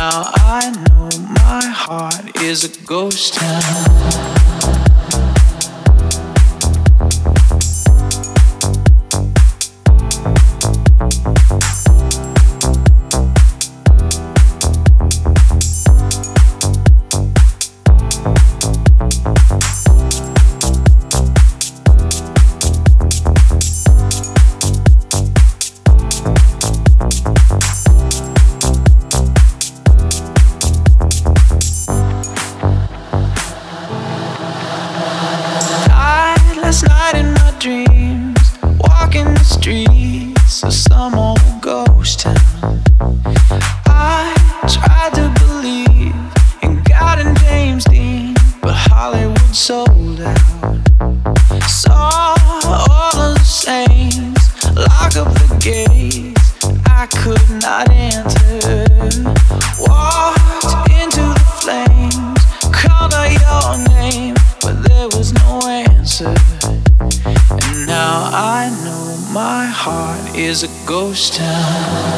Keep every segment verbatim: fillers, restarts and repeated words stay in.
now I know my heart is a ghost town. Is a ghost town.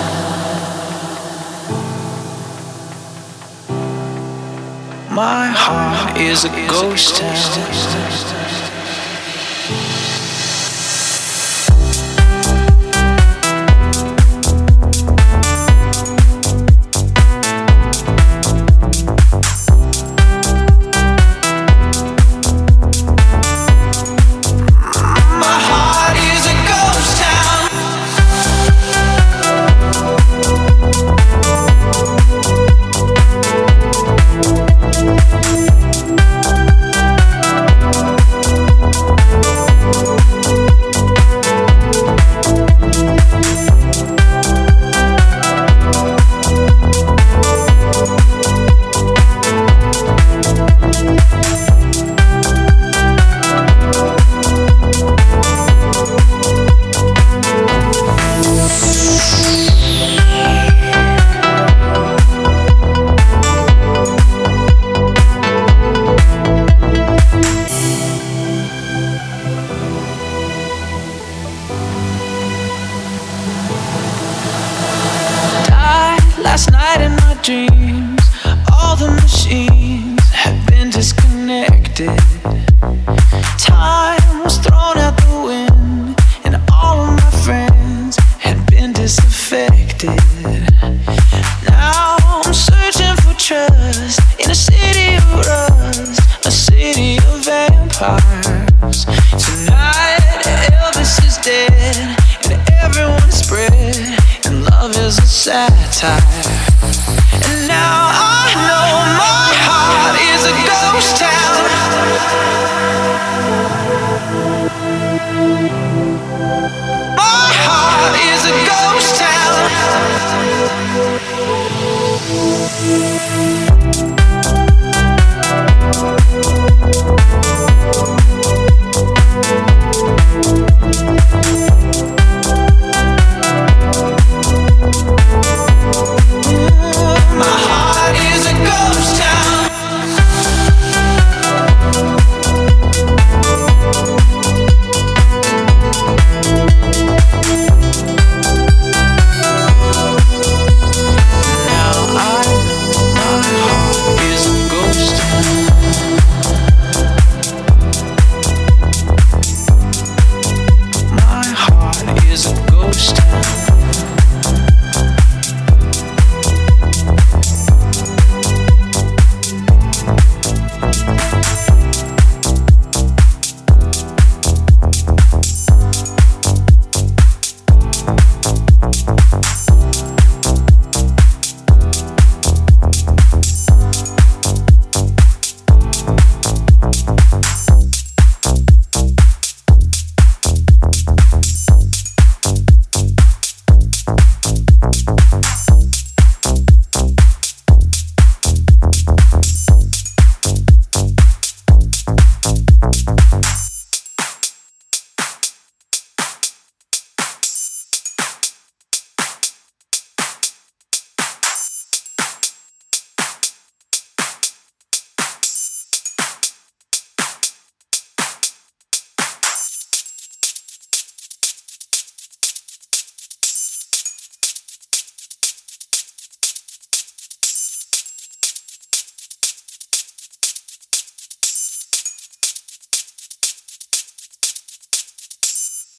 My heart is a ghost town. Last night in my dreams, all the machines had been disconnected. Time was thrown out the wind, and all of my friends had been disaffected. Now I'm searching for trust in a city of rust, a city of vampires. Tonight Elvis is dead, and everyone's spread, and love is a satire. And now I know